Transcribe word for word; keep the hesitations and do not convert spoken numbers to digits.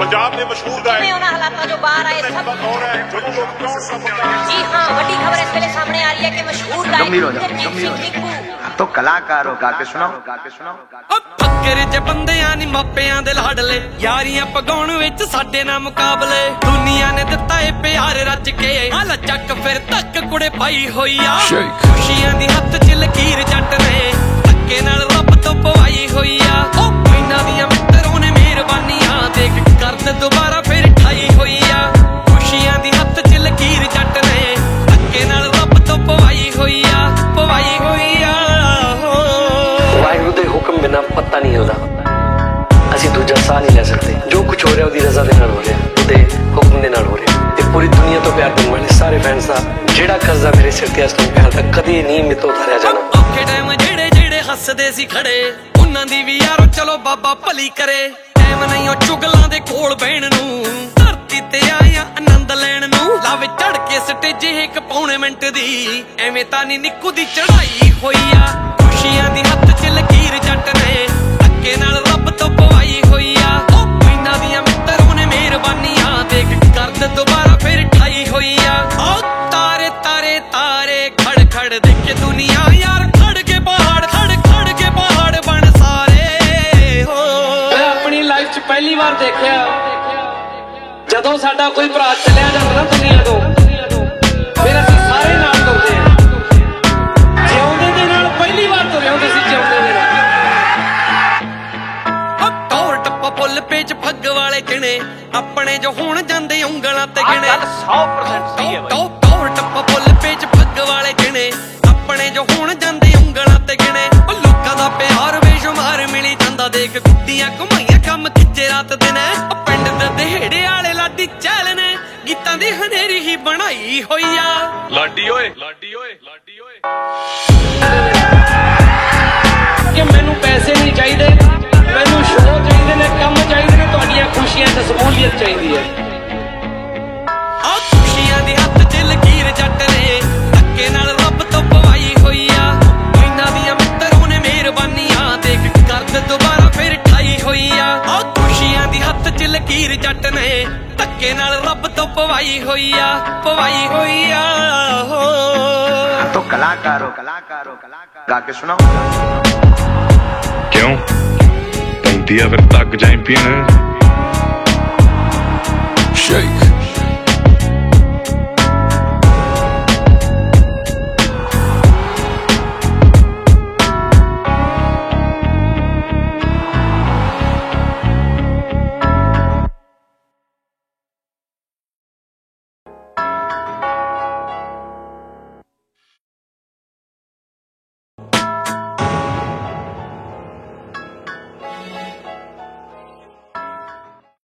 पंजाब के मशहूर गायक ਉਹਨਾਂ ਹਾਲਾਤਾਂ ਜੋ ਬਾਹਰ ਆਏ ਸਭ जी हाँ बड़ी खबर इस वेले सामने आ रही है कि मशहूर गायक तो कलाकारों गा के सुनाओ गा के सुनाओ ਫੱਕਰ ਚ ਬੰਦਿਆਂ ਨੀ ਮਾਪਿਆਂ ਦੇ ਲਾਡਲੇ ਯਾਰੀਆਂ ਪਗਾਉਣ ਵਿੱਚ ਸਾਡੇ ਨਾਲ ਮੁਕਾਬਲੇ ਦੁਨੀਆ ਨੇ ਦਿੱਤਾ ਏ ਪਿਆਰ ਰੱਜ ਕੇ ਆਲਾ ਚੱਕ ਫਿਰ ਤੱਕ ਕੁੜੇ ਪਾਈ ਹੋਈ ਆ ਖੁਸ਼ੀਆਂ ਦੀ ਹੱਥ ਚ ਲਕੀਰ ਜੱਟ ਨੇ ਧੱਕੇ ਨਾਲ ਰੱਬ ਤੋਂ ਪਵਾਈ ਹੋਈ ਆ ਉਹ ਇਹਨਾਂ ਦੀਆਂ ਮਿੱਤਰੋਂ ਨੇ ਮਿਹਰਬਾਨੀਆਂ ਦੇਖ ਕਰਨ ਦੁਬਾਰਾ ਫਿਰ ਠਾਈ ਹੋਈ ਆ ਖੁਸ਼ੀਆਂ ਦੀ ਹੱਥ ਚ ਲਕੀਰ ਜੱਟ ਨੇ ਧੱਕੇ ਨਾਲ ਰੱਬ ਤੋਂ ਪਵਾਈ ਹੋਈ ਆ ਪਵਾਈ ਹੋਈ ਆ ਵਾਹਿਗੁਰੂ ਦੇ ਹੁਕਮ ਬਿਨਾਂ ਪਤਾ ਨਹੀਂ ਹੁੰਦਾ ਅਸੀਂ ਦੂਜਾ ਸਾਹ ਨਹੀਂ ਲੈ ਸਕਦੇ ਜੋ ਕੁਝ ਹੋ ਰਿਹਾ ਉਹਦੀ ਰਜ਼ਾ ਦੇ ਨਾਲ ਹੋ ਰਿਹਾ ਉਹਦੇ ਹੁਕਮ ਦੇ ਨਾਲ ਹੋ ਰਿਹਾ ਤੇ ਪੂਰੀ ਦੁਨੀਆ ਤੋਂ ਪਿਆਰ ਕਰਨ ਵਾਲੇ ਸਾਰੇ ਫੈਨਸ ਦਾ ਜਿਹੜਾ ਕਰਜ਼ਾ ਮੇਰੇ ਸਿਰ ਤੇ ਇਸ ਤੋਂ ਪਿਆਰ ਦਾ ਕਦੇ ਨਹੀਂ ਮੇਰੇ ਤੋਂ ਉਤਾਰਿਆ ਜਾਣਾ ਔਖੇ ਟਾਈਮ ਜਿਹੜੇ ਜਿਹੜੇ ਹੱਸਦੇ ਸੀ ਖੜੇ ਉਹਨਾਂ ਦੀ ਵੀ ਯਾਰੋ ਚਲੋ ਬਾਬਾ ਭਲੀ ਕਰੇ ਟਾਈਮ ਨਹੀਂ ਉਹ ਚੁਗਲਾਂ ਦੇ ਕੋਲ ਬਹਿਣ ਨੂੰ ਧਰਤੀ ਤੇ ਆਇਆ ਆਨੰਦ ਲੈਣ ਨੂੰ ਲਾਵੇ ਚੜ ਕੇ ਸਟੇਜ ਇੱਕ ਪੌਣੇ ਮਿੰਟ ਦੀ ਐਵੇਂ ਤਾਂ ਨਹੀਂ ਨਿੱਕੂ ਦੀ ਚੜਾਈ ਹੋਈ ਆ ਖੁਸ਼ੀਆਂ ਦੀ ਹੱਥ ਚ ਲਕੀਰ ਜੱਟ ਨੇ ਧੱਕੇ ਨਾਲ ਰੱਬ ਤੋਂ ਪਵਾਈ ਹੋਈ ਆ ਉਹ ਇਹਨਾਂ ਦੀਆਂ ਮਿੱਤਰੋਂ ਨੇ ਮਿਹਰਬਾਨੀਆਂ ਦੇਖ ਕਰਦ ਦੁਬਾਰਾ ਫਿਰ ਠਾਈ ਹੋਈ ਆ ਉਹ ਤਾਰੇ ਤਾਰੇ ਤਾਰੇ ਖੜ ਖੜ ਦੇਖੇ ਦੁਨੀਆ ਯਾਰ ਖੜ ਕੇ ਪਹਾੜ ਖੜ ਖੜ ਕੇ ਪਹਾੜ ਬਣ ਸਾਰੇ ਹੋ ਮੈਂ ਆਪਣੀ ਲਾਈਫ 'ਚ ਪਹਿਲੀ ਵਾਰ ਦੇਖਿਆ ਜਦੋਂ ਸਾਡਾ ਕੋਈ ਭਰਾ ਚਲਿਆ ਜਾਂਦਾ ਨਾ ਦੁਨੀਆ ਤੋਂ ਫਿਰ ਅਸੀਂ ਸਾਰੇ ਨਾਲ ਤੁਰਦੇ ਆ ਜਿਉਂਦੇ ਦੇ ਨਾਲ ਪਹਿਲੀ ਵਾਰ ਤੁਰੇ ਹੁੰਦੇ ਸੀ ਜਿਉਂਦੇ ਦੇ ਨਾਲ ਟੌਰ ਟੱਪਾ ਪੁੱਲ ਪੇਚ ਫੱਗ ਵਾਲੇ ਕਿਣੇ ਆਪਣੇ ਜੋ ਹੁਣ ਜਾਂਦੇ ਉਂਗਲਾਂ ਤੇ ਗਿਣੇ सौ परसेंट सही है भाई ਟੌਰ ਟੱਪਾ ਪੁੱਲ ਪੇਚ ਫੱਗ ਵਾਲੇ ਕਿਣੇ ਆਪਣੇ ਜੋ ਹੁਣ ਜਾਂਦੇ ਉਂਗਲਾਂ ਤੇ ਗਿਣੇ ਉਹ ਲੋਕਾਂ ਦਾ ਪਿਆਰ ਬੇਸ਼ੁਮਾਰ ਮਿਲੀ ਜਾਂਦਾ ਦੇਖ ਗੁੱਡੀਆਂ ਘੁਮਾਈਆਂ ਕੰਮ ਖਿੱਚੇ ਰਾਤ ਦਿਨ ਉਹ ਪਿੰਡ ਦੇ ਦਿਹੜੇ ਵਾਲੇ ਲਾਡੀ ਚੈਲ ਨੇ ਗੀਤਾਂ ਦੀ ਹਨੇਰੀ ਹੀ ਬਣਾਈ ਹੋਈ ਆ लाडी ओए लाडी ओए लाडी ओए ਕਿ ਮੈਨੂੰ ਪੈਸੇ ਨਹੀਂ ਚਾਹੀਦੇ ਮੈਨੂੰ ਸ਼ੋਅ ਚਾਹੀਦੇ ਨੇ ਕੰਮ ਚਾਹੀਦੇ ਨੇ ਤੁਹਾਡੀਆਂ ਖੁਸ਼ੀਆਂ ਤੇ ਸਮੂਲੀਅਤ ਚਾਹੀਦੀ ਹੈ ਆ ਖੁਸ਼ੀਆਂ ਦੇ ਹੱਥ 'ਚ ਲਕੀਰ ਜੱਟ ਨੇ ਧੱਕੇ ਨਾਲ ਰੱਬ ਤੋਂ ਪਵਾਈ ਹੋਈ ਆ ਇਹਨਾਂ ਦੀਆਂ ਮਿੱਤਰੋਂ ਨੇ ਮਿਹਰਬਾਨੀਆਂ ਦੇਖ ਕਰਦ ਦੁਬਾਰਾ ਫਿਰ ਠਾਈ ਹੋਈ ਆ ਆ ਖੁਸ਼ੀਆਂ ਦੀ ਹੱਥ 'ਚ ਲਕੀਰ ਜੱਟ ਨੇ ਧੱਕੇ ਨਾਲ ਰੱਬ ਤੋਂ ਪਵਾਈ ਹੋਈ ਆ ਪਵਾਈ ਹੋਈ ਆ ਹੋ तो कलाकारों कलाकारों कलाकार गा के सुनाओ क्यों बनती है फिर तक जाए पीने Shake